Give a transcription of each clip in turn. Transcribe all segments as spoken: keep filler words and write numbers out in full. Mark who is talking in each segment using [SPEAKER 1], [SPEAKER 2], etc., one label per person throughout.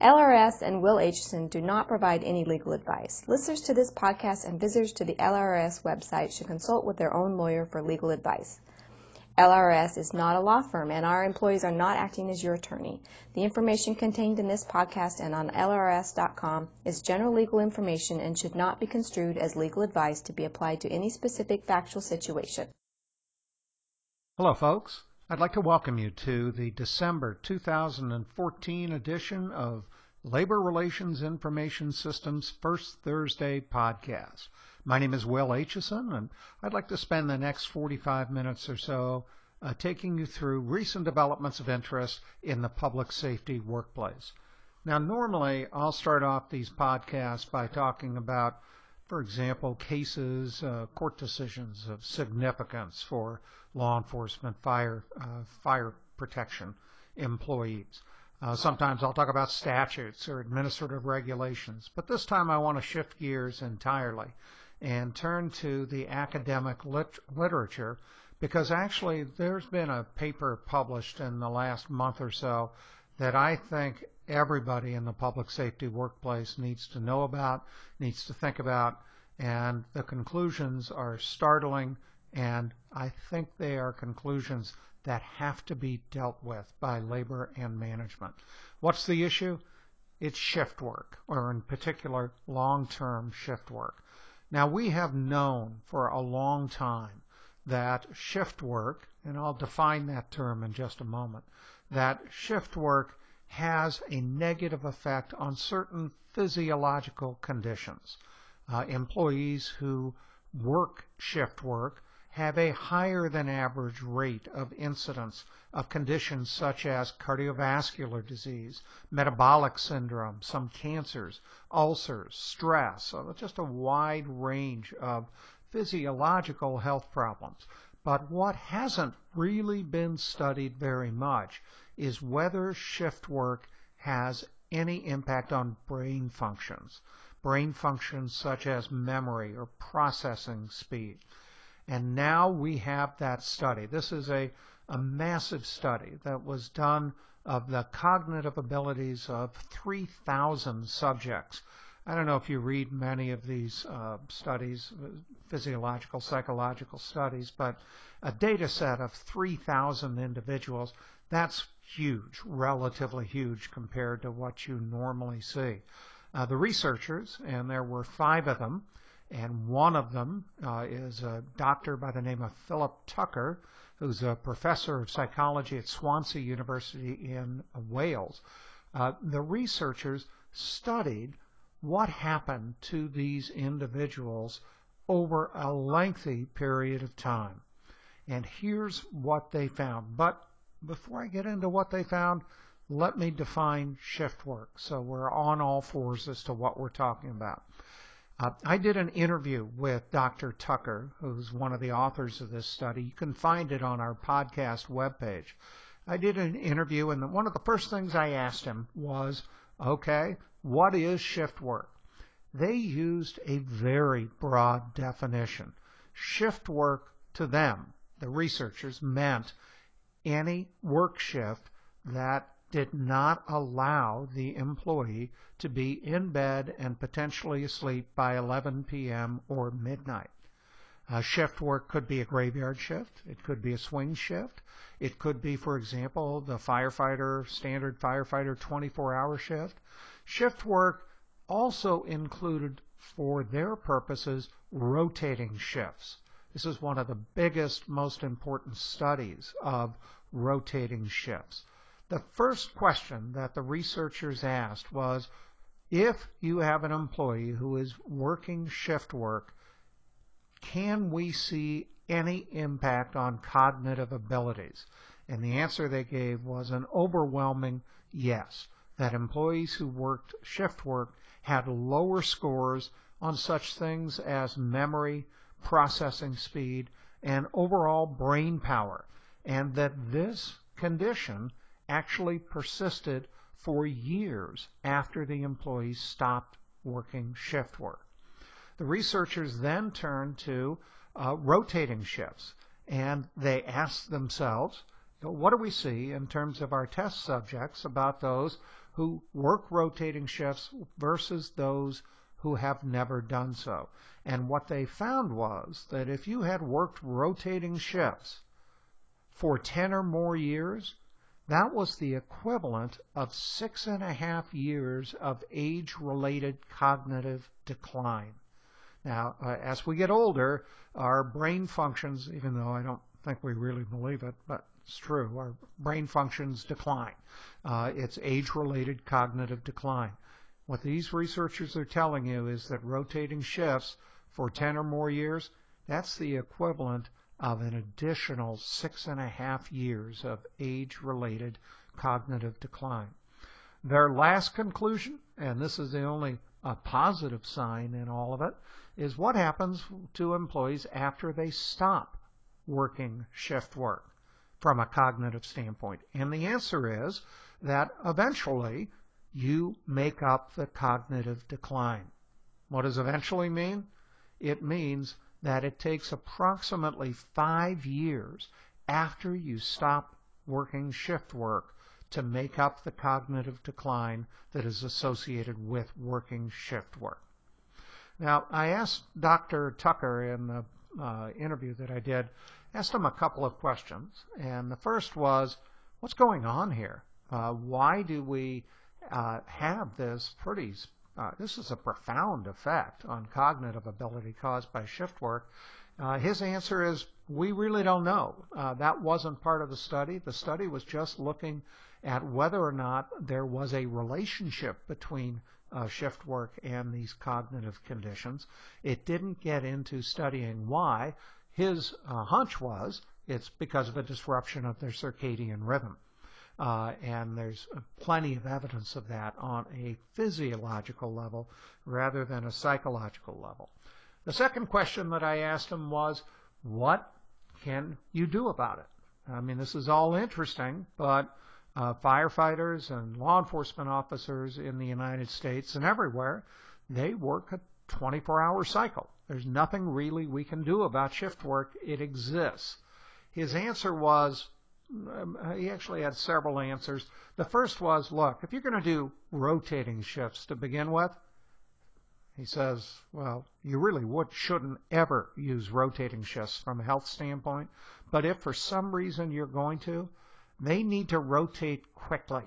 [SPEAKER 1] L R S and Will Aitchison do not provide any legal advice. Listeners to this podcast and visitors to the L R S website should consult with their own lawyer for legal advice. L R S is not a law firm, and our employees are not acting as your attorney. The information contained in this podcast and on L R S dot com is general legal information and should not be construed as legal advice to be applied to any specific factual situation.
[SPEAKER 2] Hello, folks. I'd like to welcome you to the December two thousand fourteen edition of Labor Relations Information Systems First Thursday podcast. My name is Will Aitchison, and I'd like to spend the next forty-five minutes or so uh, taking you through recent developments of interest in the public safety workplace. Now, normally I'll start off these podcasts by talking about, for example, cases, uh, court decisions of significance for law enforcement, fire, uh, fire protection employees. Uh, sometimes I'll talk about statutes or administrative regulations, but this time I want to shift gears entirely and turn to the academic lit- literature because actually there's been a paper published in the last month or so that I think everybody in the public safety workplace needs to know about, needs to think about, and the conclusions are startling, and I think they are conclusions that have to be dealt with by labor and management. What's the issue? It's shift work, or in particular, long-term shift work. Now, we have known for a long time that shift work, and I'll define that term in just a moment, that shift work has a negative effect on certain physiological conditions. Uh, employees who work shift work have a higher than average rate of incidence of conditions such as cardiovascular disease, metabolic syndrome, some cancers, ulcers, stress, so just a wide range of physiological health problems. But what hasn't really been studied very much is whether shift work has any impact on brain functions, brain functions such as memory or processing speed. And now we have that study. This is a, a massive study that was done of the cognitive abilities of three thousand subjects. I don't know if you read many of these uh, studies, physiological, psychological studies, but a data set of three thousand individuals, that's huge, relatively huge compared to what you normally see. Uh, the researchers, and there were five of them, and one of them uh, is a doctor by the name of Philip Tucker, who's a professor of psychology at Swansea University in Wales. Uh, the researchers studied what happened to these individuals over a lengthy period of time. And here's what they found. But before I get into what they found, let me define shift work so we're on all fours as to what we're talking about. Uh, I did an interview with Doctor Tucker, who's one of the authors of this study. You can find it on our podcast webpage. I did an interview, and one of the first things I asked him was, okay, what is shift work? They used a very broad definition. Shift work to them, the researchers, meant any work shift that did not allow the employee to be in bed and potentially asleep by eleven p.m. or midnight. Uh, shift work could be a graveyard shift. It could be a swing shift. It could be, for example, the firefighter, standard firefighter twenty-four hour shift. Shift work also included, for their purposes, rotating shifts. This is one of the biggest, most important studies of rotating shifts. The first question that the researchers asked was, if you have an employee who is working shift work, can we see any impact on cognitive abilities? And the answer they gave was an overwhelming yes, that employees who worked shift work had lower scores on such things as memory, processing speed, and overall brain power, and that this condition actually persisted for years after the employees stopped working shift work. The researchers then turned to uh, rotating shifts, and they asked themselves, you know, what do we see in terms of our test subjects about those who work rotating shifts versus those who have never done so. And what they found was that if you had worked rotating shifts for ten or more years, that was the equivalent of six and a half years of age-related cognitive decline. Now, uh, as we get older, our brain functions, even though I don't think we really believe it, but it's true, our brain functions decline. Uh, it's age-related cognitive decline. What these researchers are telling you is that rotating shifts for ten or more years, that's the equivalent of an additional six and a half years of age-related cognitive decline. Their last conclusion, and this is the only uh, positive sign in all of it, is what happens to employees after they stop working shift work from a cognitive standpoint. And the answer is that eventually you make up the cognitive decline. What does eventually mean? It means that it takes approximately five years after you stop working shift work to make up the cognitive decline that is associated with working shift work. Now, I asked Doctor Tucker in the uh, interview that I did, asked him a couple of questions. And the first was, what's going on here? Uh, why do we uh, have this pretty, uh, this is a profound effect on cognitive ability caused by shift work? Uh, his answer is, we really don't know. Uh, that wasn't part of the study. The study was just looking at whether or not there was a relationship between uh, shift work and these cognitive conditions. It didn't get into studying why. His uh, hunch was it's because of a disruption of their circadian rhythm. Uh, and there's plenty of evidence of that on a physiological level rather than a psychological level. The second question that I asked him was, what can you do about it? I mean, this is all interesting, but uh, firefighters and law enforcement officers in the United States and everywhere, they work a twenty-four hour cycle. There's nothing really we can do about shift work. It exists. His answer was, um, he actually had several answers. The first was, look, if you're going to do rotating shifts to begin with, he says, well, you really would, shouldn't ever use rotating shifts from a health standpoint. But if for some reason you're going to, they need to rotate quickly.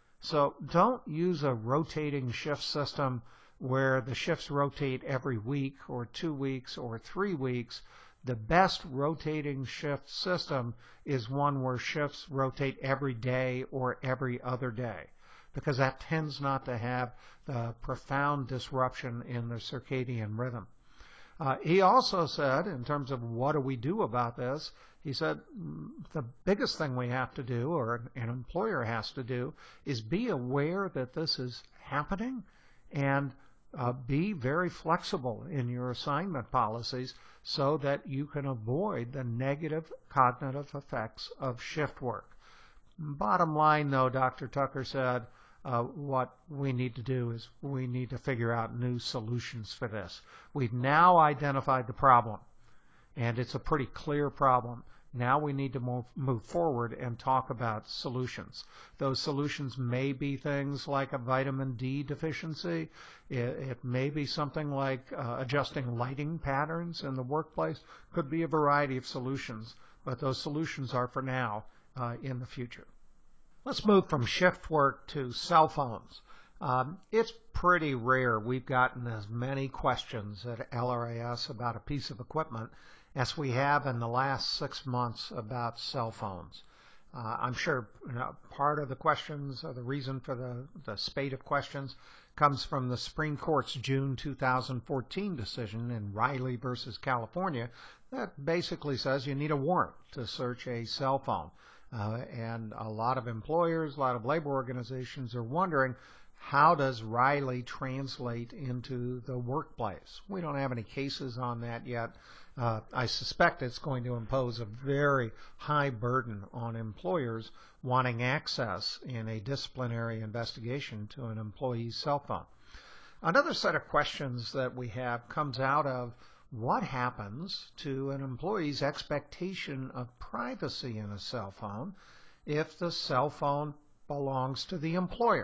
[SPEAKER 2] So don't use a rotating shift system where the shifts rotate every week or two weeks or three weeks. The best rotating shift system is one where shifts rotate every day or every other day, because that tends not to have the profound disruption in the circadian rhythm. Uh, he also said, in terms of what do we do about this, he said the biggest thing we have to do, or an employer has to do, is be aware that this is happening and uh, be very flexible in your assignment policies so that you can avoid the negative cognitive effects of shift work. Bottom line, though, Doctor Tucker said, Uh, what we need to do is we need to figure out new solutions for this. We've now identified the problem, and it's a pretty clear problem. Now we need to move, move forward and talk about solutions. Those solutions may be things like a vitamin D deficiency. It, it may be something like uh, adjusting lighting patterns in the workplace. Could be a variety of solutions, but those solutions are for now uh, in the future. Let's move from shift work to cell phones. Um, it's pretty rare we've gotten as many questions at L R A S about a piece of equipment as we have in the last six months about cell phones. Uh, I'm sure you know, part of the questions, or the reason for the, the spate of questions, comes from the Supreme Court's June two thousand fourteen decision in Riley versus California that basically says you need a warrant to search a cell phone. Uh, and a lot of employers, a lot of labor organizations are wondering, how does Riley translate into the workplace? We don't have any cases on that yet. Uh, I suspect it's going to impose a very high burden on employers wanting access in a disciplinary investigation to an employee's cell phone. Another set of questions that we have comes out of what happens to an employee's expectation of privacy in a cell phone if the cell phone belongs to the employer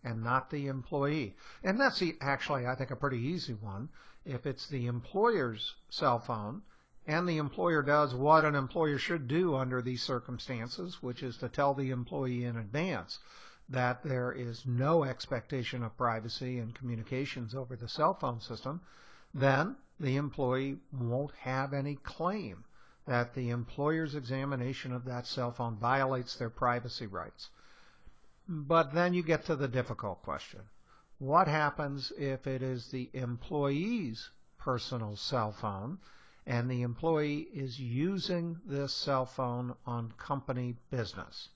[SPEAKER 2] and not the employee. And that's actually, I think, a pretty easy one. If it's the employer's cell phone, and the employer does what an employer should do under these circumstances, which is to tell the employee in advance that there is no expectation of privacy and communications over the cell phone system, then the employee won't have any claim that the employer's examination of that cell phone violates their privacy rights. But then you get to the difficult question. What happens if it is the employee's personal cell phone and the employee is using this cell phone on company business?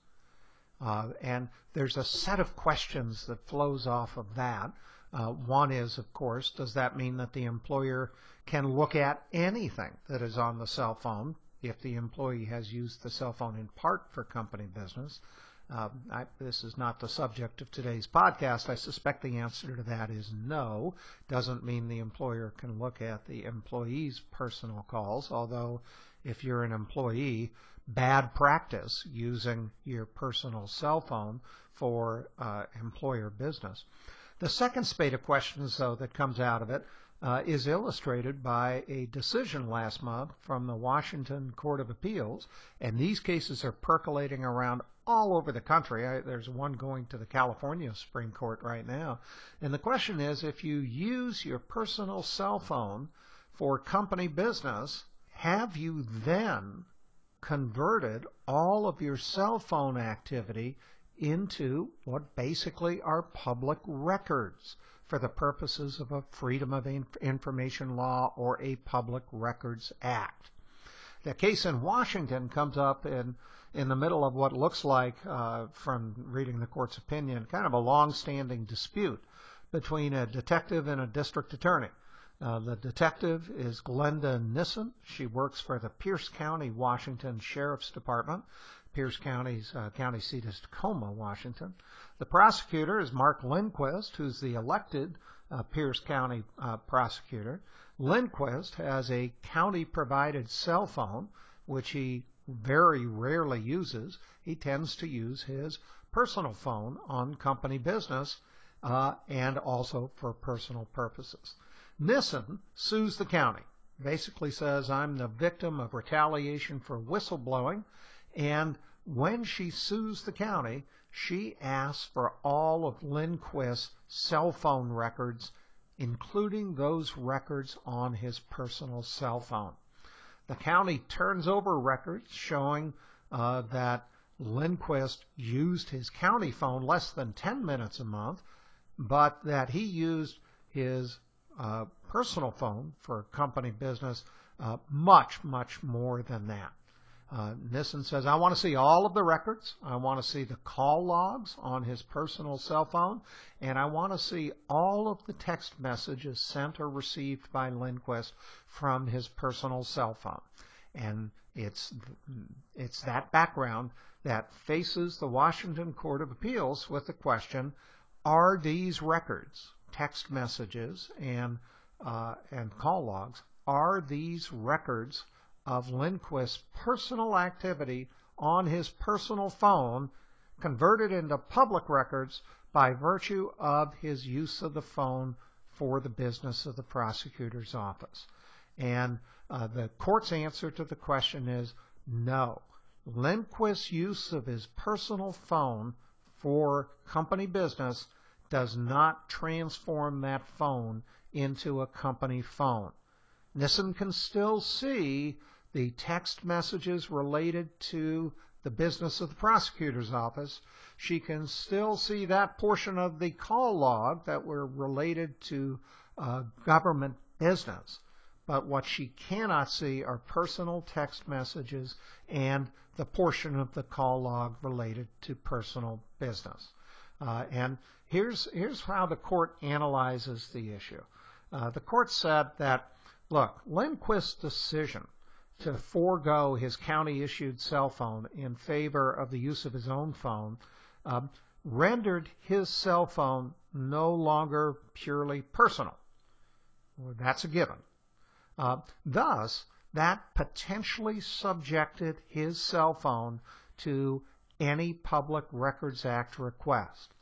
[SPEAKER 2] Uh, and there's a set of questions that flows off of that. Uh, one is, of course, does that mean that the employer can look at anything that is on the cell phone if the employee has used the cell phone in part for company business? Uh, I, this is not the subject of today's podcast. I suspect the answer to that is no. Doesn't mean the employer can look at the employee's personal calls, although if you're an employee, bad practice using your personal cell phone for uh, employer business. The second spate of questions, though, that comes out of it uh, is illustrated by a decision last month from the Washington Court of Appeals, and these cases are percolating around all over the country. I, there's one going to the California Supreme Court right now. And the question is, if you use your personal cell phone for company business, have you then converted all of your cell phone activity into what basically are public records for the purposes of a Freedom of Information Law or a Public Records Act? The case in Washington comes up in in the middle of what looks like, uh, from reading the court's opinion, kind of a long-standing dispute between a detective and a district attorney. Uh, the detective is Glenda Nissen. She works for the Pierce County, Washington Sheriff's Department. Pierce County's uh, county seat is Tacoma, Washington. The prosecutor is Mark Lindquist, who's the elected uh, Pierce County uh, prosecutor. Lindquist has a county-provided cell phone, which he very rarely uses. He tends to use his personal phone on company business uh, and also for personal purposes. Nissen sues the county, basically says, I'm the victim of retaliation for whistleblowing, and when she sues the county, she asks for all of Lindquist's cell phone records, including those records on his personal cell phone. The county turns over records showing uh, that Lindquist used his county phone less than ten minutes a month, but that he used his uh, personal phone for company business uh, much, much more than that. Uh, Nissen says, I want to see all of the records. I want to see the call logs on his personal cell phone, and I want to see all of the text messages sent or received by Lindquist from his personal cell phone. And it's, it's that background that faces the Washington Court of Appeals with the question, are these records, text messages and, uh, and call logs, are these records of Lindquist's personal activity on his personal phone converted into public records by virtue of his use of the phone for the business of the prosecutor's office? And uh, the court's answer to the question is no. Lindquist's use of his personal phone for company business does not transform that phone into a company phone. Nissen can still see the text messages related to the business of the prosecutor's office. She can still see that portion of the call log that were related to uh, government business. But what she cannot see are personal text messages and the portion of the call log related to personal business. Uh, and here's, here's how the court analyzes the issue. Uh, the court said that, look, Lindquist's decision to forego his county-issued cell phone in favor of the use of his own phone um, rendered his cell phone no longer purely personal. Well, that's a given. Uh, thus, that potentially subjected his cell phone to any Public Records Act request.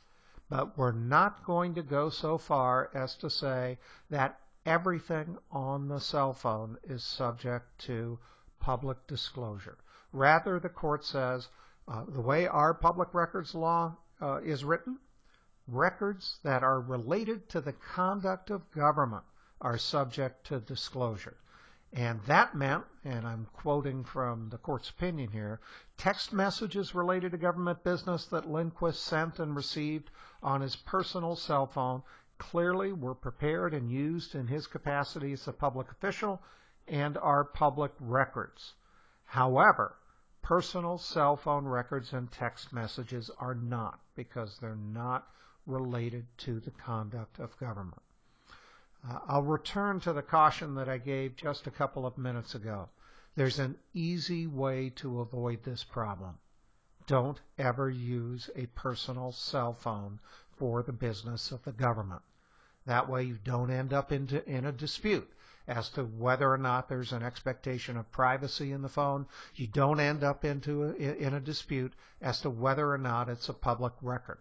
[SPEAKER 2] but we're not going to go so far as to say that everything on the cell phone is subject to public disclosure. Rather, the court says, uh, the way our public records law uh, is written, records that are related to the conduct of government are subject to disclosure. And that meant, and I'm quoting from the court's opinion here, text messages related to government business that Lindquist sent and received on his personal cell phone clearly were prepared and used in his capacity as a public official and are public records. However, personal cell phone records and text messages are not, because they're not related to the conduct of government. Uh, I'll return to the caution that I gave just a couple of minutes ago. There's an easy way to avoid this problem. Don't ever use a personal cell phone for the business of the government. That way you don't end up into, in a dispute as to whether or not there's an expectation of privacy in the phone. You don't end up into a, in a dispute as to whether or not it's a public record.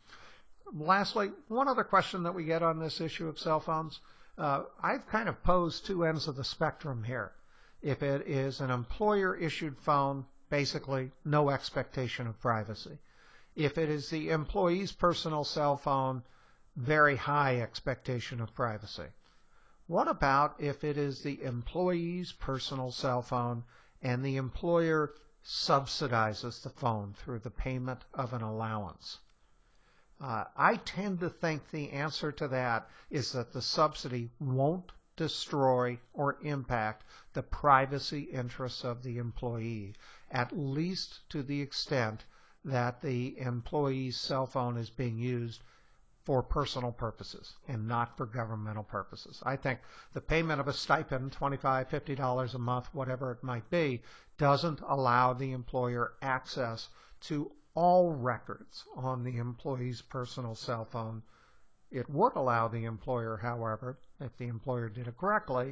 [SPEAKER 2] Lastly, one other question that we get on this issue of cell phones, uh, I've kind of posed two ends of the spectrum here. If it is an employer-issued phone, basically no expectation of privacy. If it is the employee's personal cell phone, very high expectation of privacy. What about if it is the employee's personal cell phone and the employer subsidizes the phone through the payment of an allowance? Uh, I tend to think the answer to that is that the subsidy won't destroy or impact the privacy interests of the employee, at least to the extent that the employee's cell phone is being used for personal purposes and not for governmental purposes. I think the payment of a stipend, twenty-five dollars, fifty dollars a month, whatever it might be, doesn't allow the employer access to all records on the employee's personal cell phone. It would allow the employer, however, if the employer did it correctly,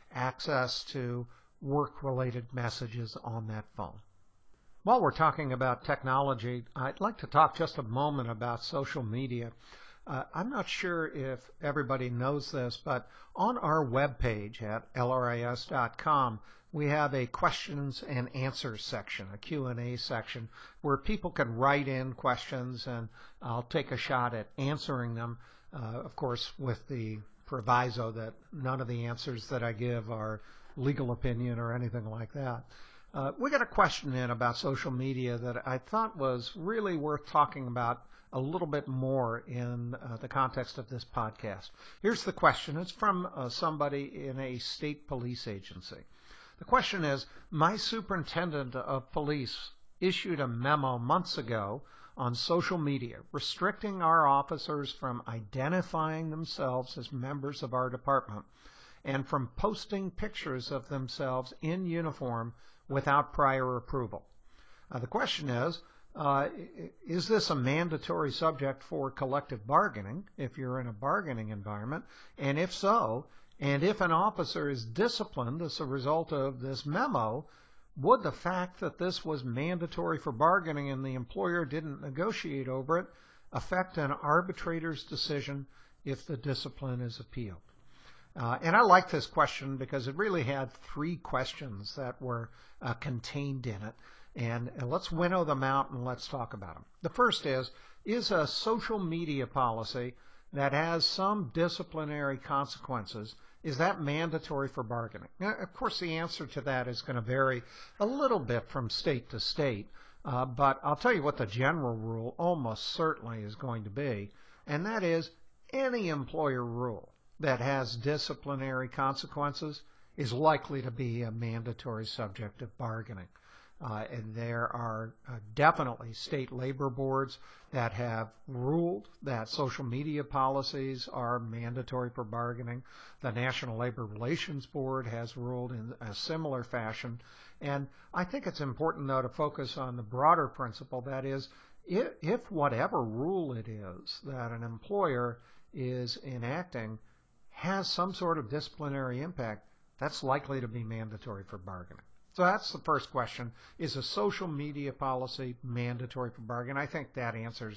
[SPEAKER 2] access to work-related messages on that phone. While we're talking about technology, I'd like to talk just a moment about social media. Uh, I'm not sure if everybody knows this, but on our webpage at L R I S dot com, we have a questions and answers section, a Q and A section, where people can write in questions, and I'll take a shot at answering them, uh, of course, with the proviso that none of the answers that I give are legal opinion or anything like that. Uh, we got a question in about social media that I thought was really worth talking about a little bit more in uh, the context of this podcast. Here's the question. It's from uh, somebody in a state police agency. The question is, my superintendent of police issued a memo months ago on social media restricting our officers from identifying themselves as members of our department and from posting pictures of themselves in uniform without prior approval. Uh, the question is, uh, is this a mandatory subject for collective bargaining if you're in a bargaining environment? And if so, and if an officer is disciplined as a result of this memo, would the fact that this was mandatory for bargaining and the employer didn't negotiate over it affect an arbitrator's decision if the discipline is appealed? Uh, and I like this question because it really had three questions that were uh, contained in it. And, and let's winnow them out and let's talk about them. The first is, is a social media policy that has some disciplinary consequences, is that mandatory for bargaining? Now, of course, the answer to that is going to vary a little bit from state to state, uh, but I'll tell you what the general rule almost certainly is going to be, and that is any employer rule that has disciplinary consequences is likely to be a mandatory subject of bargaining. Uh, and there are uh, definitely state labor boards that have ruled that social media policies are mandatory for bargaining. The National Labor Relations Board has ruled in a similar fashion. And I think it's important, though, to focus on the broader principle, that is, if, if whatever rule it is that an employer is enacting has some sort of disciplinary impact, that's likely to be mandatory for bargaining. So that's the first question. Is a social media policy mandatory for bargaining? I think that answer's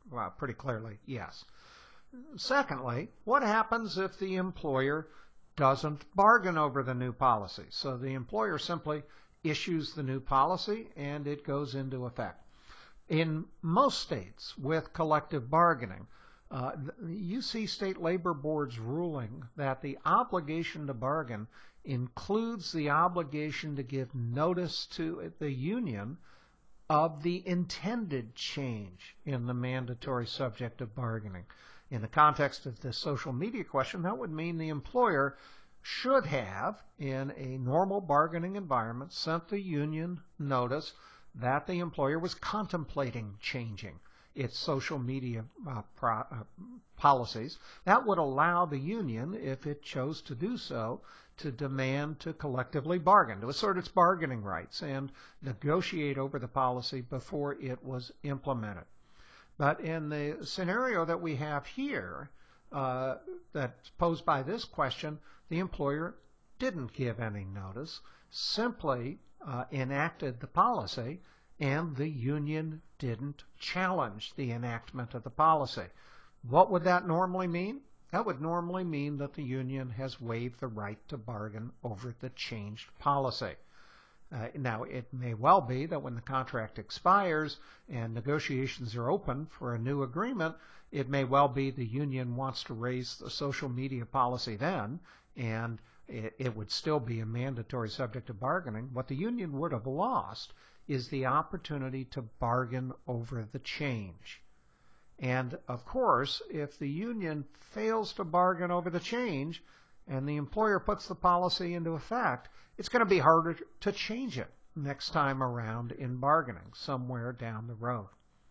[SPEAKER 2] Well, pretty clearly, yes. Secondly, what happens if the employer doesn't bargain over the new policy? So the employer simply issues the new policy and it goes into effect. In most states with collective bargaining, uh, you see state labor boards ruling that the obligation to bargain includes the obligation to give notice to the union of the intended change in the mandatory subject of bargaining. In the context of this social media question, that would mean the employer should have, in a normal bargaining environment, sent the union notice that the employer was contemplating changing its social media uh, pro, uh, policies. That would allow the union, if it chose to do so, to demand to collectively bargain, to assert its bargaining rights and negotiate over the policy before it was implemented. But in the scenario that we have here, uh, that's posed by this question, the employer didn't give any notice, simply uh, enacted the policy, and the union didn't challenge the enactment of the policy. What would that normally mean? That would normally mean that the union has waived the right to bargain over the changed policy. Uh, now, it may well be that when the contract expires and negotiations are open for a new agreement, it may well be the union wants to raise the social media policy then, and it, it would still be a mandatory subject of bargaining. What the union would have lost is the opportunity to bargain over the change. And, of course, if the union fails to bargain over the change and the employer puts the policy into effect, it's going to be harder to change it next time around in bargaining somewhere down the road.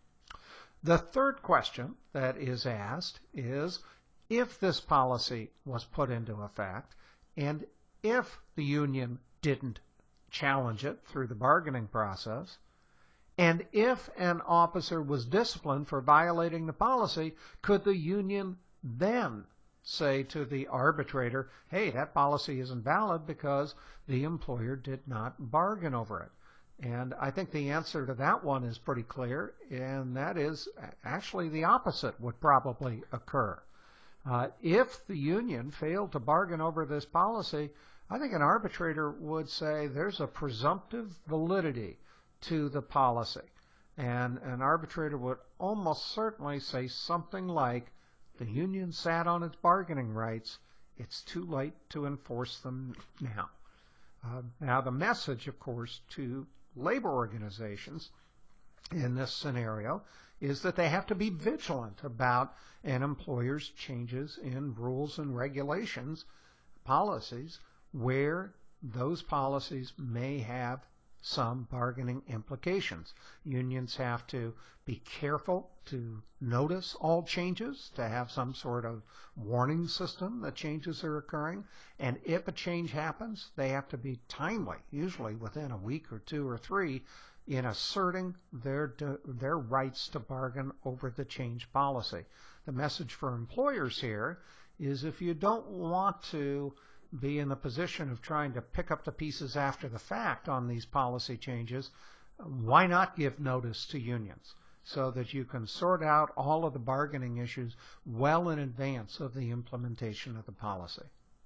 [SPEAKER 2] The third question that is asked is, if this policy was put into effect and if the union didn't challenge it through the bargaining process, and if an officer was disciplined for violating the policy, could the union then say to the arbitrator, hey, that policy isn't valid because the employer did not bargain over it? And I think the answer to that one is pretty clear, and that is actually the opposite would probably occur. Uh, if the union failed to bargain over this policy, I think an arbitrator would say there's a presumptive validity to the policy. And an arbitrator would almost certainly say something like, the union sat on its bargaining rights, it's too late to enforce them now. Uh, now the message, of course, to labor organizations in this scenario is that they have to be vigilant about an employer's changes in rules and regulations, policies, where those policies may have some bargaining implications. Unions have to be careful to notice all changes, to have some sort of warning system that changes are occurring, and if a change happens, they have to be timely, usually within a week or two or three, in asserting their their rights to bargain over the change policy. The message for employers here is, if you don't want to be in the position of trying to pick up the pieces after the fact on these policy changes, why not give notice to unions so that you can sort out all of the bargaining issues well in advance of the implementation of the policy?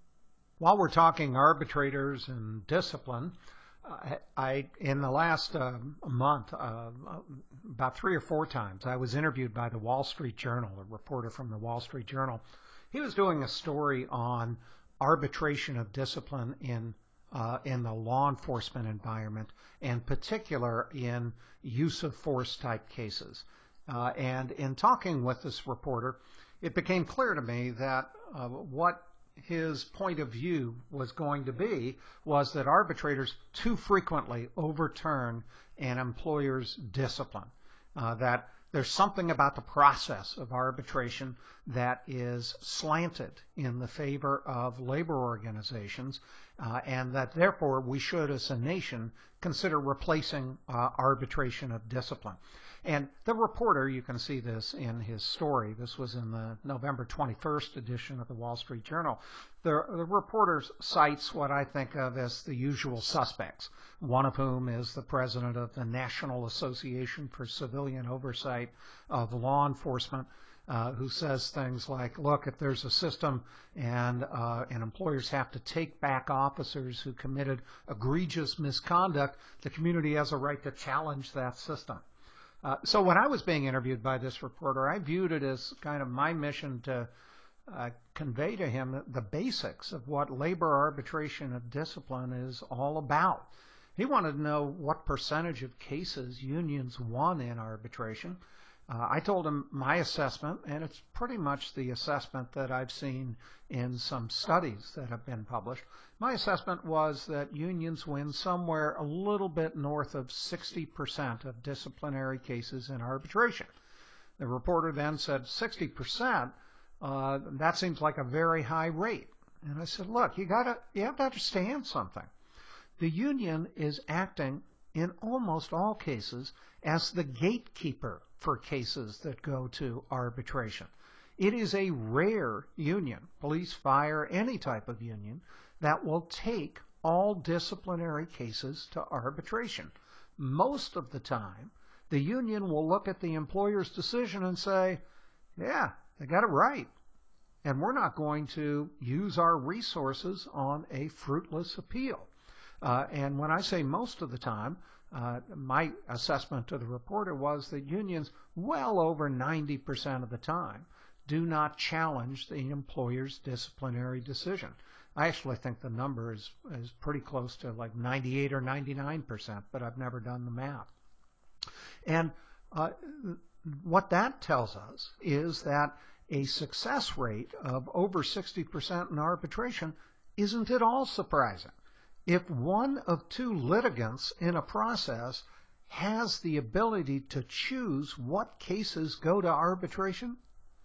[SPEAKER 2] While we're talking arbitrators and discipline, uh, I in the last uh, month, uh, about three or four times, I was interviewed by the Wall Street Journal, a reporter from the Wall Street Journal. He was doing a story on arbitration of discipline in uh, in the law enforcement environment, and particular in use of force type cases. Uh, and in talking with this reporter, it became clear to me that uh, what his point of view was going to be was that arbitrators too frequently overturn an employer's discipline, uh, that there's something about the process of arbitration that is slanted in the favor of labor organizations, uh, and that therefore we should, as a nation, consider replacing uh, arbitration of discipline. And the reporter, you can see this in his story. This was in the November twenty-first edition of the Wall Street Journal. The, the reporter cites what I think of as the usual suspects, one of whom is the president of the National Association for Civilian Oversight of Law Enforcement, uh, who says things like, look, if there's a system and, uh, and employers have to take back officers who committed egregious misconduct, the community has a right to challenge that system. Uh, so when I was being interviewed by this reporter, I viewed it as kind of my mission to uh, convey to him the basics of what labor arbitration of discipline is all about. He wanted to know what percentage of cases unions won in arbitration. Uh, I told him my assessment, and it's pretty much the assessment that I've seen in some studies that have been published. My assessment was that unions win somewhere a little bit north of sixty percent of disciplinary cases in arbitration. The reporter then said, sixty percent? Uh, that seems like a very high rate. And I said, look, you gotta, you have to understand something. The union is acting in almost all cases as the gatekeeper for cases that go to arbitration. It is a rare union, police, fire, any type of union, that will take all disciplinary cases to arbitration. Most of the time, the union will look at the employer's decision and say, yeah, they got it right, and we're not going to use our resources on a fruitless appeal. Uh, and when I say most of the time, uh, my assessment to the reporter was that unions, well over ninety percent of the time, do not challenge the employer's disciplinary decision. I actually think the number is, is pretty close to like ninety-eight or ninety-nine percent, but I've never done the math. And uh, what that tells us is that a success rate of over sixty percent in arbitration isn't at all surprising. If one of two litigants in a process has the ability to choose what cases go to arbitration,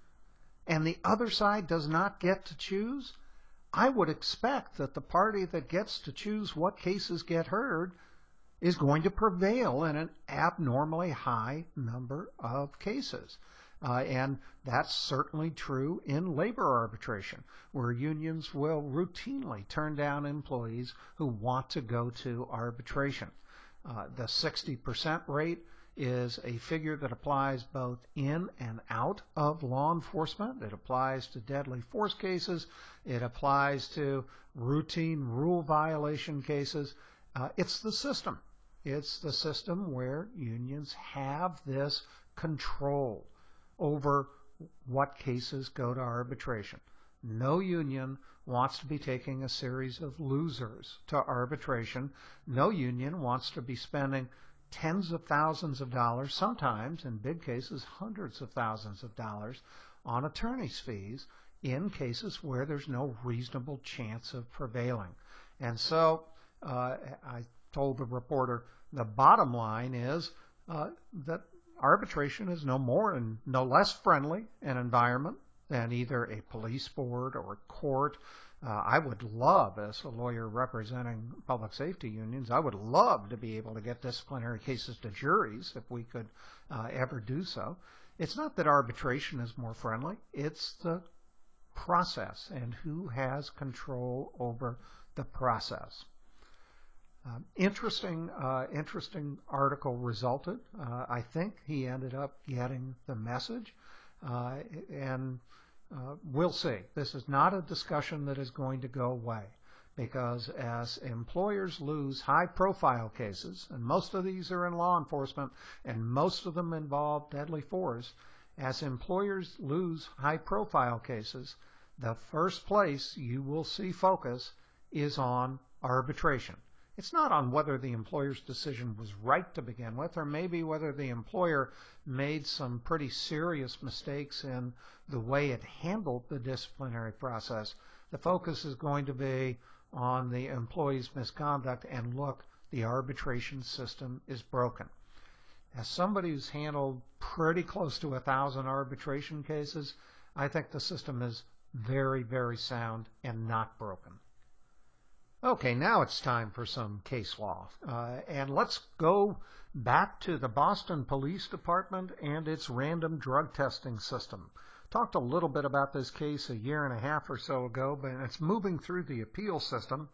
[SPEAKER 2] and the other side does not get to choose, I would expect that the party that gets to choose what cases get heard is going to prevail in an abnormally high number of cases. Uh, and that's certainly true in labor arbitration, where unions will routinely turn down employees who want to go to arbitration. Uh, the sixty percent rate is a figure that applies both in and out of law enforcement. It applies to deadly force cases. It applies to routine rule violation cases. Uh, it's the system. It's the system where unions have this control over what cases go to arbitration. No union wants to be taking a series of losers to arbitration. No union wants to be spending tens of thousands of dollars, sometimes in big cases hundreds of thousands of dollars, on attorney's fees in cases where there's no reasonable chance of prevailing. And so uh, I told the reporter the bottom line is uh, that arbitration is no more and no less friendly an environment than either a police board or a court. Uh, I would love, as a lawyer representing public safety unions, I would love to be able to get disciplinary cases to juries if we could uh, ever do so. It's not that arbitration is more friendly, it's the process and who has control over the process. Um, interesting, uh, interesting article resulted. Uh, I think he ended up getting the message, uh, and uh, we'll see. This is not a discussion that is going to go away, because as employers lose high-profile cases, and most of these are in law enforcement, and most of them involve deadly force, as employers lose high-profile cases, the first place you will see focus is on arbitration. It's not on whether the employer's decision was right to begin with, or maybe whether the employer made some pretty serious mistakes in the way it handled the disciplinary process. The focus is going to be on the employee's misconduct, and look, the arbitration system is broken. As somebody who's handled pretty close to a thousand arbitration cases, I think the system is very, very sound and not broken. Okay, now it's time for some case law. Uh, and let's go back to the Boston Police Department and its random drug testing system. Talked a little bit about this case a year and a half or so ago, but it's moving through the appeal system,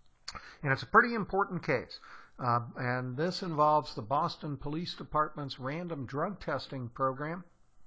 [SPEAKER 2] and it's a pretty important case. Uh, and this involves the Boston Police Department's random drug testing program,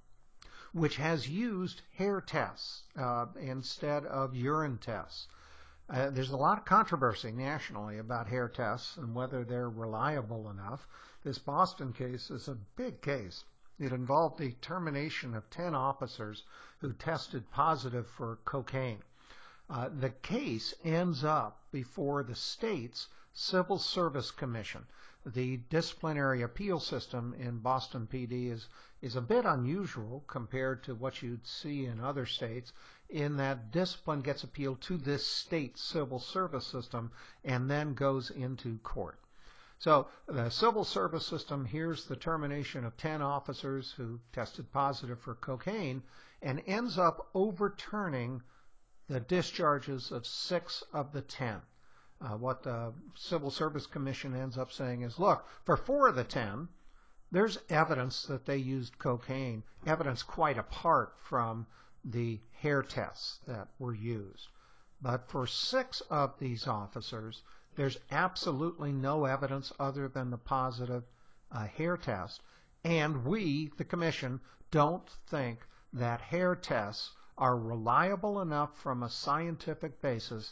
[SPEAKER 2] which has used hair tests uh, instead of urine tests. Uh, there's a lot of controversy nationally about hair tests and whether they're reliable enough. This Boston case is a big case. It involved the termination of ten officers who tested positive for cocaine. Uh, the case ends up before the state's Civil Service Commission. The disciplinary appeal system in Boston P D is, is a bit unusual compared to what you'd see in other states, in that discipline gets appealed to this state civil service system and then goes into court. So the civil service system hears the termination of ten officers who tested positive for cocaine and ends up overturning the discharges of six of the ten. Uh, what the Civil Service Commission ends up saying is, look, for four of the ten, there's evidence that they used cocaine, evidence quite apart from the hair tests that were used. But for six of these officers, there's absolutely no evidence other than the positive uh, hair test. And we, the Commission, don't think that hair tests are reliable enough from a scientific basis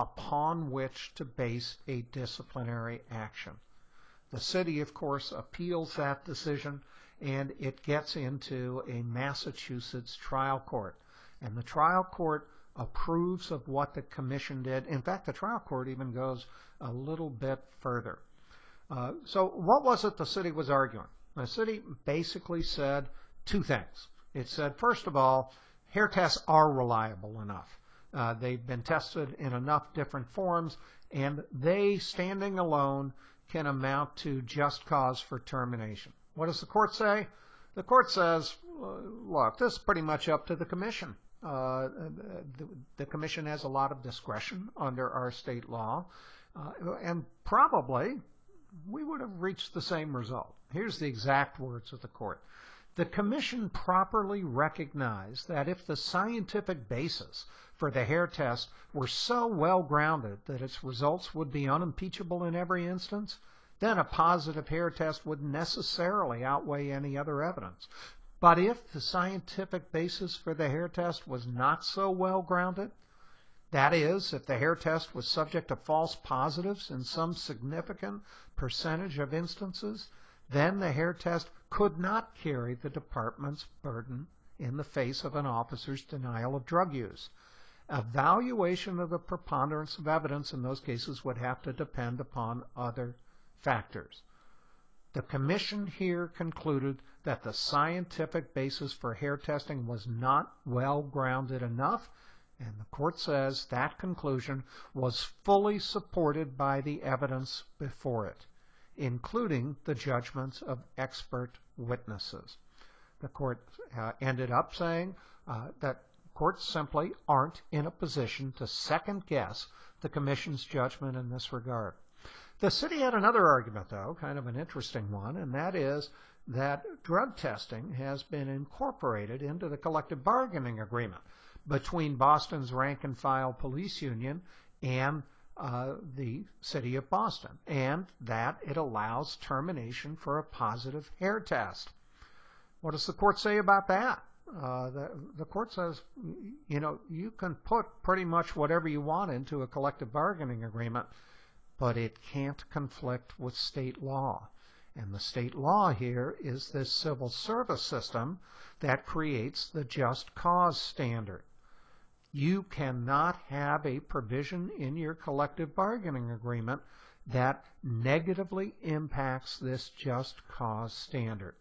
[SPEAKER 2] upon which to base a disciplinary action. The city, of course, appeals that decision, and it gets into a Massachusetts trial court. And the trial court approves of what the commission did. In fact, the trial court even goes a little bit further. Uh, so what was it the city was arguing? The city basically said two things. It said, first of all, hair tests are reliable enough. Uh, they've been tested in enough different forms, and they, standing alone, can amount to just cause for termination. What does the court say? The court says, look, this is pretty much up to the commission. Uh, the, the commission has a lot of discretion under our state law, uh, and probably we would have reached the same result. Here's the exact words of the court. The commission properly recognized that if the scientific basis for the hair test were so well grounded that its results would be unimpeachable in every instance, then a positive hair test would necessarily outweigh any other evidence. But if the scientific basis for the hair test was not so well grounded, that is, if the hair test was subject to false positives in some significant percentage of instances, then the hair test could not carry the department's burden in the face of an officer's denial of drug use. Evaluation of the preponderance of evidence in those cases would have to depend upon other factors. The commission here concluded that the scientific basis for hair testing was not well grounded enough, and the court says that conclusion was fully supported by the evidence before it, including the judgments of expert witnesses. The court uh, ended up saying uh, that courts simply aren't in a position to second-guess the commission's judgment in this regard. The city had another argument, though, kind of an interesting one, and that is that drug testing has been incorporated into the collective bargaining agreement between Boston's rank-and-file police union and uh, the city of Boston, and that it allows termination for a positive hair test. What does the court say about that? Uh, the, the court says, you know, you can put pretty much whatever you want into a collective bargaining agreement, but it can't conflict with state law. And the state law here is this civil service system that creates the just cause standard. You cannot have a provision in your collective bargaining agreement that negatively impacts this just cause standard.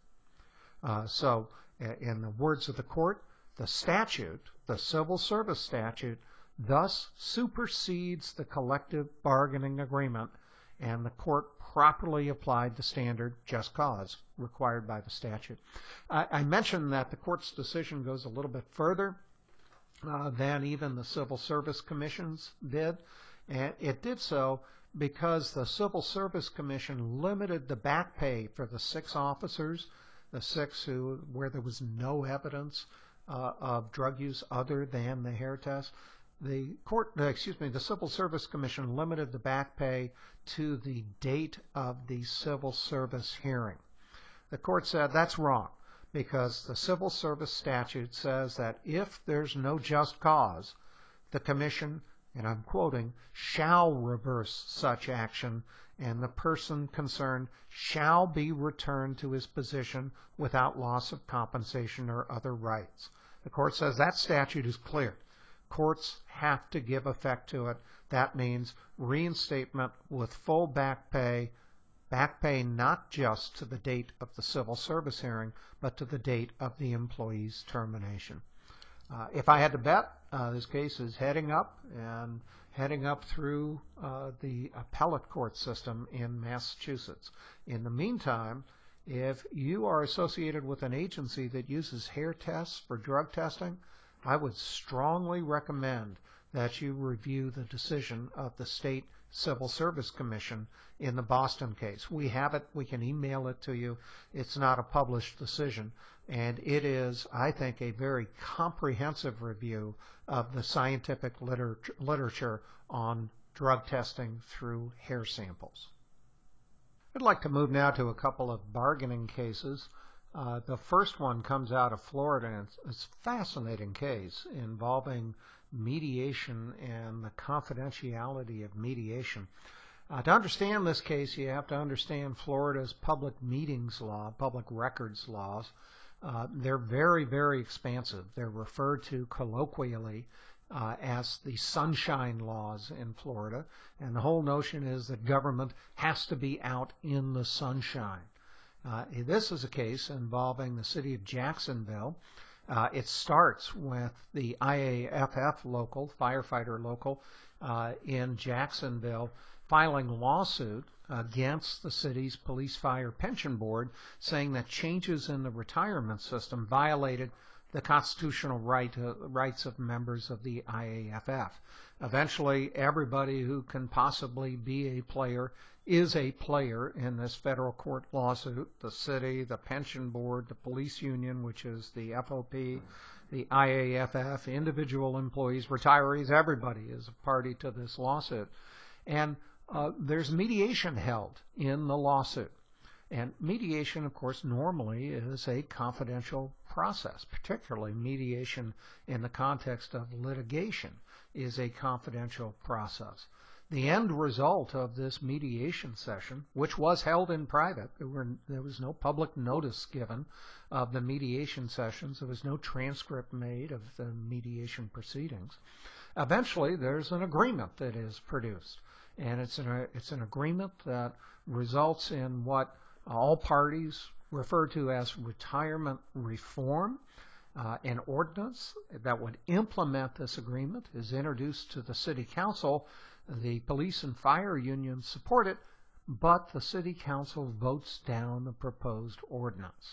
[SPEAKER 2] Uh, so, in the words of the court, the statute, the civil service statute, thus supersedes the collective bargaining agreement, and the court properly applied the standard just cause required by the statute. I, I mentioned that the court's decision goes a little bit further uh, than even the Civil Service Commission's did, And it did so because the Civil Service Commission limited the back pay for the six officers, the six who where there was no evidence uh, of drug use other than the hair test. The court, excuse me, the Civil Service Commission limited the back pay to the date of the civil service hearing. The court said that's wrong because the civil service statute says that if there's no just cause, the commission, and I'm quoting, shall reverse such action and the person concerned shall be returned to his position without loss of compensation or other rights. The court says that statute is clear. Courts have to give effect to it. That means reinstatement with full back pay, back pay not just to the date of the civil service hearing, but to the date of the employee's termination. Uh, if I had to bet, uh, this case is heading up and heading up through uh, the appellate court system in Massachusetts. In the meantime, if you are associated with an agency that uses hair tests for drug testing, I would strongly recommend that you review the decision of the State Civil Service Commission in the Boston case. We have it. We can email it to you. It's not a published decision, and it is, I think, a very comprehensive review of the scientific liter- literature on drug testing through hair samples. I'd like to move now to a couple of bargaining cases. Uh, the first one comes out of Florida, and it's, it's a fascinating case involving mediation and the confidentiality of mediation. Uh, to understand this case, you have to understand Florida's public meetings law, public records laws. Uh, they're very, very expansive. They're referred to colloquially uh, as the sunshine laws in Florida, and the whole notion is that government has to be out in the sunshine. Uh, this is a case involving the city of Jacksonville. Uh, it starts with the I A F F local, firefighter local uh, in Jacksonville, filing a lawsuit against the city's police fire pension board, saying that changes in the retirement system violated the constitutional right, uh, rights of members of the I A F F. Eventually, everybody who can possibly be a player is a player in this federal court lawsuit. The city, the pension board, the police union, which is the F O P, the I A F F, individual employees, retirees, everybody is a party to this lawsuit. And uh, there's mediation held in the lawsuit. And mediation, of course, normally is a confidential process, particularly mediation in the context of litigation is a confidential process. The end result of this mediation session, which was held in private, there, were, there was no public notice given of the mediation sessions. There was no transcript made of the mediation proceedings. Eventually, there's an agreement that is produced, and it's an, it's an agreement that results in what all parties refer to as retirement reform. Uh, an ordinance that would implement this agreement is introduced to the city council. The police and fire unions support it, but the city council votes down the proposed ordinance.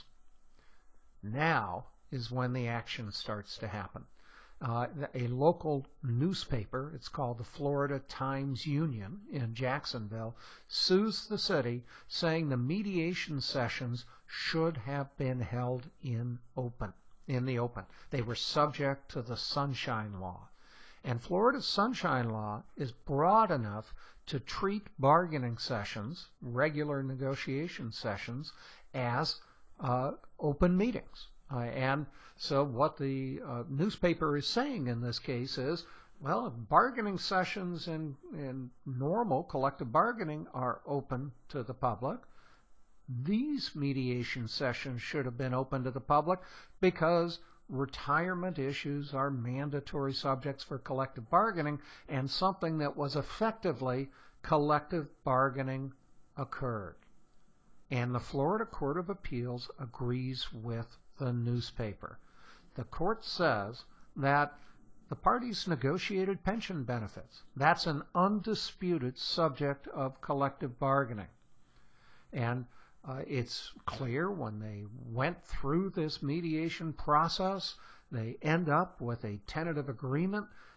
[SPEAKER 2] Now is when the action starts to happen. Uh, a local newspaper, it's called the Florida Times-Union in Jacksonville, sues the city saying the mediation sessions should have been held in open, in the open. They were subject to the Sunshine Law. And Florida's Sunshine Law is broad enough to treat bargaining sessions, regular negotiation sessions, as uh, open meetings. Uh, and so what the uh, newspaper is saying in this case is, well, if bargaining sessions in, in normal collective bargaining are open to the public, these mediation sessions should have been open to the public because retirement issues are mandatory subjects for collective bargaining, and something that was effectively collective bargaining occurred. And the Florida Court of Appeals agrees with the newspaper. The court says that the parties negotiated pension benefits. That's an undisputed subject of collective bargaining. And uh, it's clear when they went through this mediation process, they end up with a tentative agreement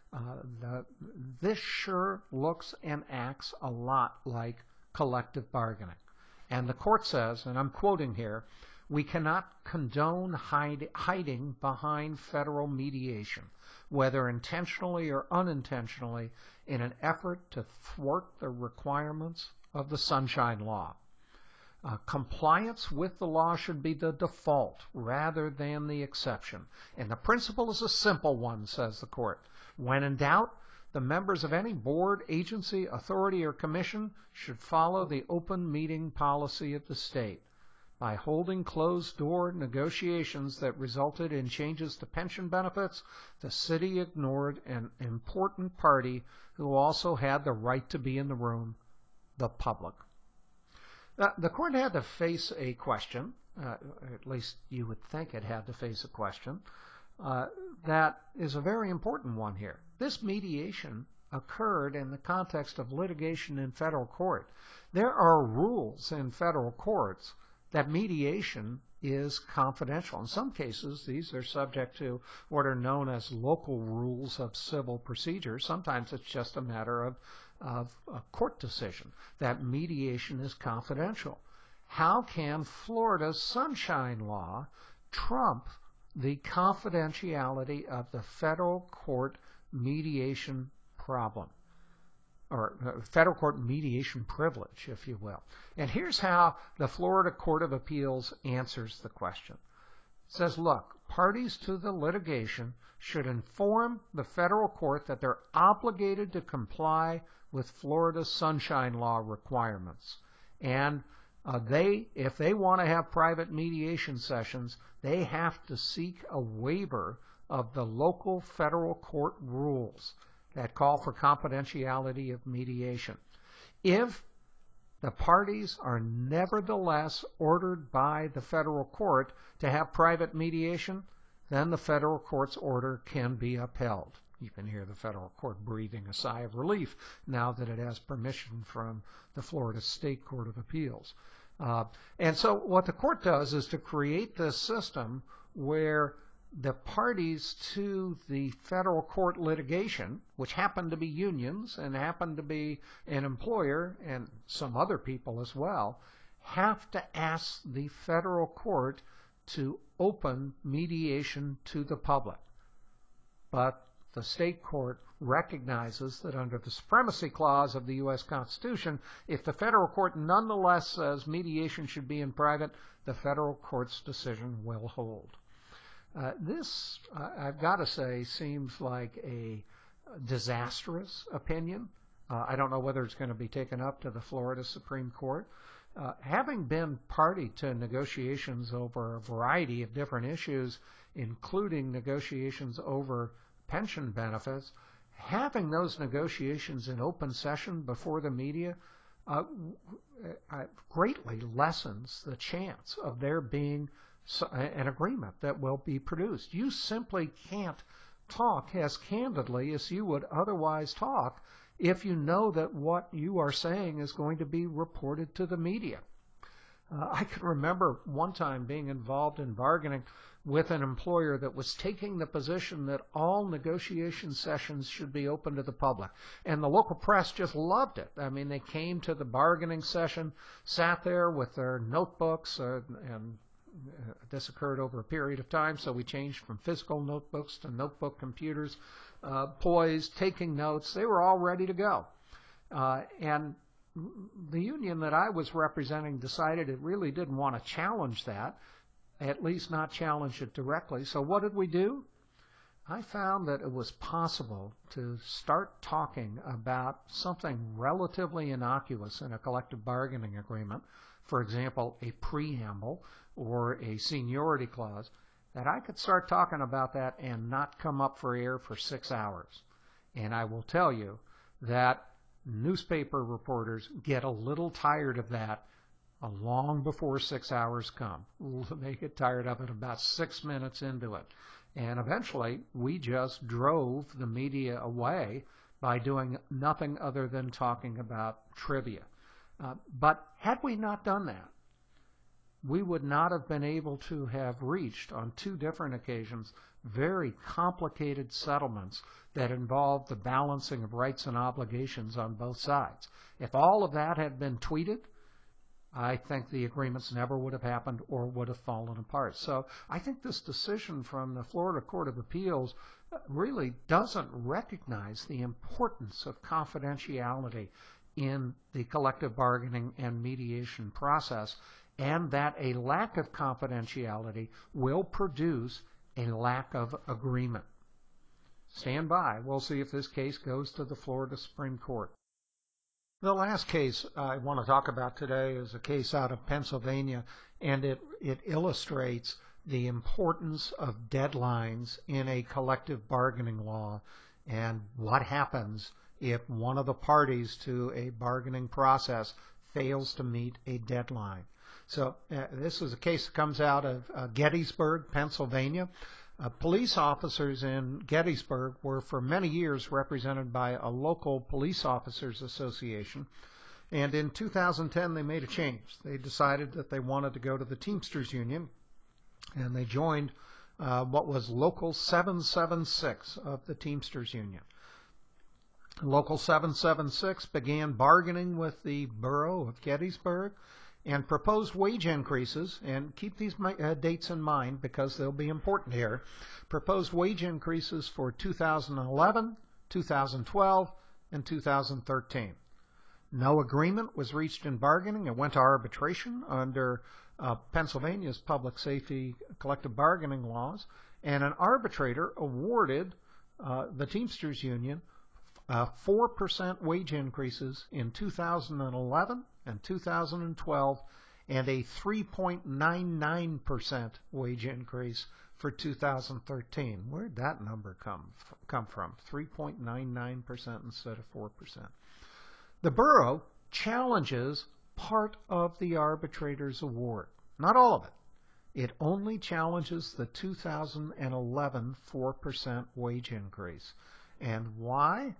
[SPEAKER 2] Uh, the, this sure looks and acts a lot like collective bargaining. And the court says, and I'm quoting here, we cannot condone hide, hiding behind federal mediation, whether intentionally or unintentionally, in an effort to thwart the requirements of the Sunshine Law. Uh, compliance with the law should be the default rather than the exception. And the principle is a simple one, says the court. When in doubt, the members of any board, agency, authority, or commission should follow the open meeting policy of the state. By holding closed-door negotiations that resulted in changes to pension benefits, the city ignored an important party who also had the right to be in the room, the public. The court had to face a question, uh, at least you would think it had to face a question, uh, that is a very important one here. This mediation occurred in the context of litigation in federal court. There are rules in federal courts that mediation is confidential. In some cases, these are subject to what are known as local rules of civil procedure. Sometimes it's just a matter of, of a court decision that mediation is confidential. How can Florida's Sunshine Law trump the confidentiality of the federal court mediation problem? Or uh, federal court mediation privilege, if you will. And here's how the Florida Court of Appeals answers the question. It says, look, parties to the litigation should inform the federal court that they're obligated to comply with Florida's Sunshine Law requirements. And uh, they, if they want to have private mediation sessions, they have to seek a waiver of the local federal court rules that call for confidentiality of mediation. If the parties are nevertheless ordered by the federal court to have private mediation, then the federal court's order can be upheld. You can hear the federal court breathing a sigh of relief now that it has permission from the Florida State Court of Appeals. Uh, and so what the court does is to create this system where the parties to the federal court litigation, which happen to be unions and happen to be an employer and some other people as well, have to ask the federal court to open mediation to the public. But the state court recognizes that under the Supremacy Clause of the U S Constitution, if the federal court nonetheless says mediation should be in private, the federal court's decision will hold. Uh, this, uh, I've got to say, seems like a disastrous opinion. Uh, I don't know whether it's going to be taken up to the Florida Supreme Court. Uh, having been party to negotiations over a variety of different issues, including negotiations over pension benefits, having those negotiations in open session before the media uh, uh, greatly lessens the chance of there being an agreement that will be produced. You simply can't talk as candidly as you would otherwise talk if you know that what you are saying is going to be reported to the media. Uh, I can remember one time being involved in bargaining with an employer that was taking the position that all negotiation sessions should be open to the public. And the local press just loved it. I mean, they came to the bargaining session, sat there with their notebooks, uh, and this occurred over a period of time, so we changed from physical notebooks to notebook computers, uh, poised, taking notes. They were all ready to go. Uh, and the union that I was representing decided it really didn't want to challenge that, at least not challenge it directly. So what did we do? I found that it was possible to start talking about something relatively innocuous in a collective bargaining agreement, for example, a preamble or a seniority clause, that I could start talking about that and not come up for air for six hours. And I will tell you that newspaper reporters get a little tired of that long before six hours come. They get tired of it about six minutes into it. And eventually, we just drove the media away by doing nothing other than talking about trivia. Uh, but had we not done that, we would not have been able to have reached on two different occasions very complicated settlements that involved the balancing of rights and obligations on both sides. If all of that had been tweeted, I think the agreements never would have happened or would have fallen apart. So I think this decision from the Florida Court of Appeals really doesn't recognize the importance of confidentiality in the collective bargaining and mediation process, and that a lack of confidentiality will produce a lack of agreement. Stand by. We'll see if this case goes to the Florida Supreme Court. The last case I want to talk about today is a case out of Pennsylvania, and it, it illustrates the importance of deadlines in a collective bargaining law and what happens if one of the parties to a bargaining process fails to meet a deadline. So uh, this is a case that comes out of uh, Gettysburg, Pennsylvania. Uh, police officers in Gettysburg were for many years represented by a local police officers association, and in two thousand ten they made a change. They decided that they wanted to go to the Teamsters Union, and they joined uh, what was Local seven seven six of the Teamsters Union. Local seven seven six began bargaining with the borough of Gettysburg and proposed wage increases, and keep these uh, dates in mind because they'll be important here, proposed wage increases for two thousand eleven, two thousand twelve, and two thousand thirteen. No agreement was reached in bargaining. It went to arbitration under uh, Pennsylvania's public safety collective bargaining laws, and an arbitrator awarded uh, the Teamsters Union uh, four percent wage increases in two thousand eleven and two thousand twelve, and a three point nine nine percent wage increase for two thousand thirteen. Where'd that number come, come from? three point nine nine percent instead of four percent. The borough challenges part of the arbitrator's award, not all of it. It only challenges the two thousand eleven four percent wage increase. And why?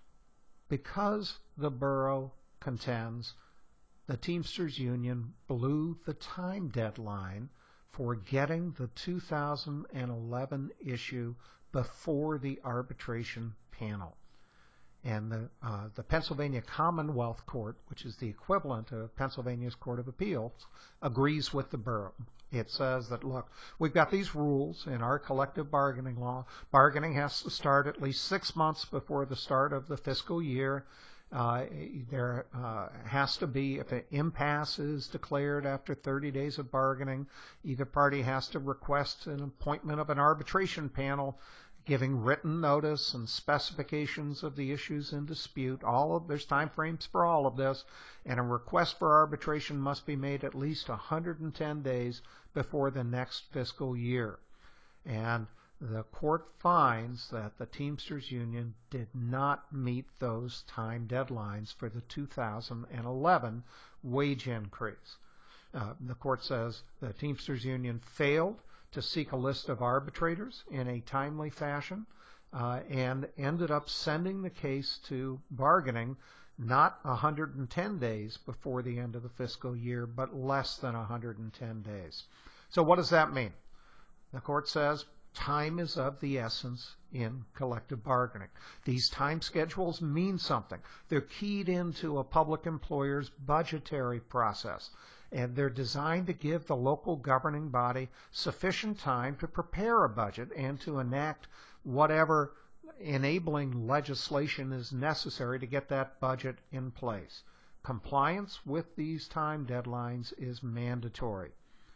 [SPEAKER 2] Because the borough contends the Teamsters Union blew the time deadline for getting the two thousand eleven issue before the arbitration panel. And the, uh, the Pennsylvania Commonwealth Court, which is the equivalent of Pennsylvania's Court of Appeals, agrees with the borough. It says that, look, we've got these rules in our collective bargaining law. Bargaining has to start at least six months before the start of the fiscal year. Uh, there uh, has to be, if an impasse is declared after thirty days of bargaining, either party has to request an appointment of an arbitration panel giving written notice and specifications of the issues in dispute. All of, there's time frames for all of this, and a request for arbitration must be made at least one hundred ten days before the next fiscal year. And the court finds that the Teamsters Union did not meet those time deadlines for the two thousand eleven wage increase. Uh, the court says the Teamsters Union failed to seek a list of arbitrators in a timely fashion uh, and ended up sending the case to bargaining not one hundred ten days before the end of the fiscal year, but less than one hundred ten days. So what does that mean? The court says time is of the essence in collective bargaining. These time schedules mean something. They're keyed into a public employer's budgetary process, and they're designed to give the local governing body sufficient time to prepare a budget and to enact whatever enabling legislation is necessary to get that budget in place. Compliance with these time deadlines is mandatory.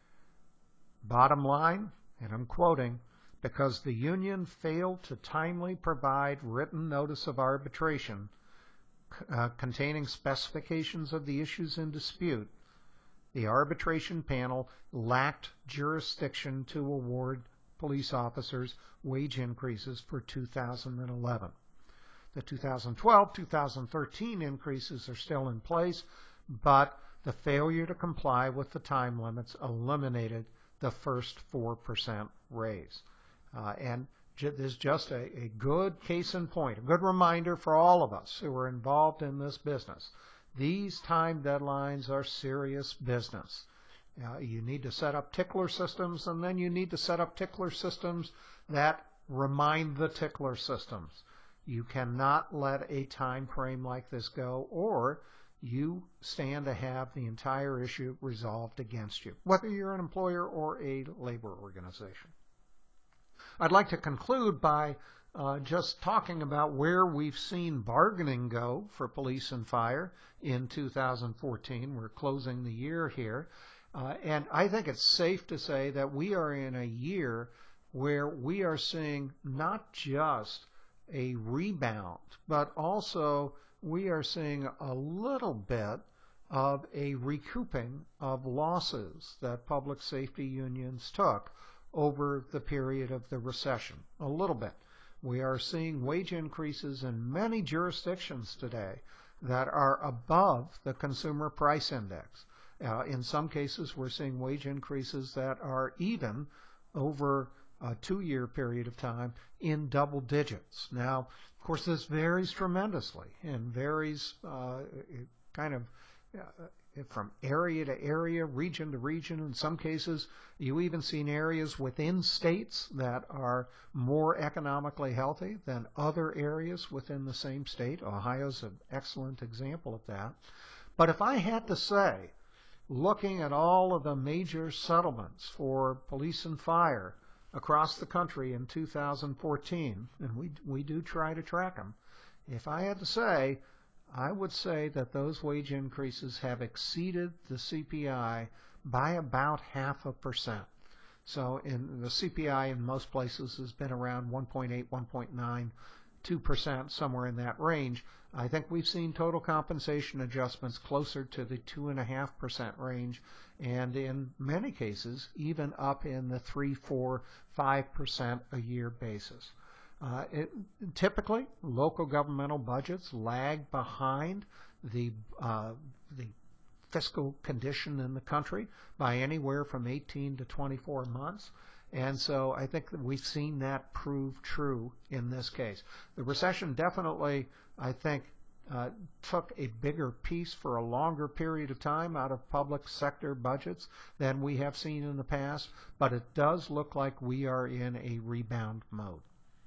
[SPEAKER 2] Bottom line, and I'm quoting, because the union failed to timely provide written notice of arbitration uh, containing specifications of the issues in dispute, the arbitration panel lacked jurisdiction to award police officers wage increases for two thousand eleven. The two thousand twelve, two thousand thirteen increases are still in place, but the failure to comply with the time limits eliminated the first four percent raise. Uh, and this is just a, a good case in point, a good reminder for all of us who are involved in this business. These time deadlines are serious business, Uh, you need to set up tickler systems, and then you need to set up tickler systems that remind the tickler systems. You cannot let a time frame like this go, or you stand to have the entire issue resolved against you, whether you're an employer or a labor organization. I'd like to conclude by uh, just talking about where we've seen bargaining go for police and fire in two thousand fourteen. We're closing the year here. Uh, and I think it's safe to say that we are in a year where we are seeing not just a rebound, but also we are seeing a little bit of a recouping of losses that public safety unions took over the period of the recession. A little bit. We are seeing wage increases in many jurisdictions today that are above the consumer price index. Uh, in some cases, we're seeing wage increases that are even over a two-year period of time in double digits. Now, of course, this varies tremendously and varies uh, kind of uh, from area to area, region to region. In some cases, you even see areas within states that are more economically healthy than other areas within the same state. Ohio's an excellent example of that. But if I had to say, looking at all of the major settlements for police and fire across the country in two thousand fourteen, and we we do try to track them, if I had to say, I would say that those wage increases have exceeded the C P I by about half a percent. So in the C P I in most places has been around one point eight, one point nine, two percent, somewhere in that range. I think we've seen total compensation adjustments closer to the two point five percent range, and in many cases, even up in the three, four, five percent a year basis. Uh, it, typically, local governmental budgets lag behind the uh, the fiscal condition in the country by anywhere from eighteen to twenty-four months. And so I think that we've seen that prove true in this case. The recession definitely, I think, uh, took a bigger piece for a longer period of time out of public sector budgets than we have seen in the past, but it does look like we are in a rebound mode.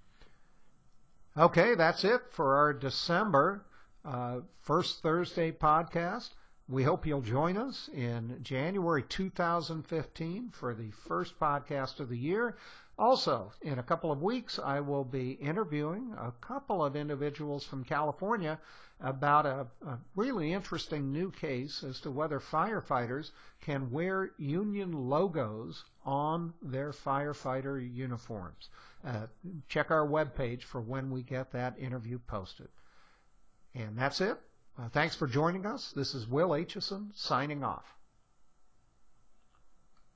[SPEAKER 2] Okay, that's it for our December uh, First Thursday podcast. We hope you'll join us in January two thousand fifteen for the first podcast of the year. Also, in a couple of weeks, I will be interviewing a couple of individuals from California about a, a really interesting new case as to whether firefighters can wear union logos on their firefighter uniforms. Uh, check our webpage for when we get that interview posted. And that's it. Uh, thanks for joining us. This is Will Aitchison signing off.